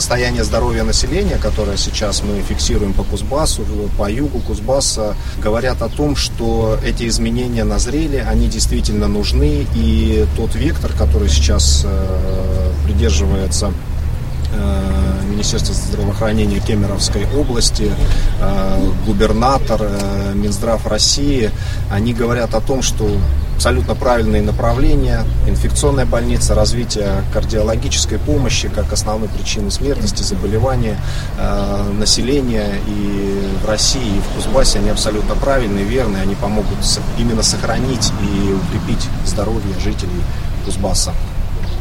Состояние здоровья населения, которое сейчас мы фиксируем по Кузбассу, по югу Кузбасса, говорят о том, что эти изменения назрели, они действительно нужны, и тот вектор, который сейчас придерживается Министерство здравоохранения Кемеровской области, губернатор, Минздрав России, они говорят о том, что абсолютно правильные направления: инфекционная больница, развитие кардиологической помощи как основной причины смертности, заболевания населения и в России, и в Кузбассе, они абсолютно правильные, верные, они помогут именно сохранить и укрепить здоровье жителей Кузбасса.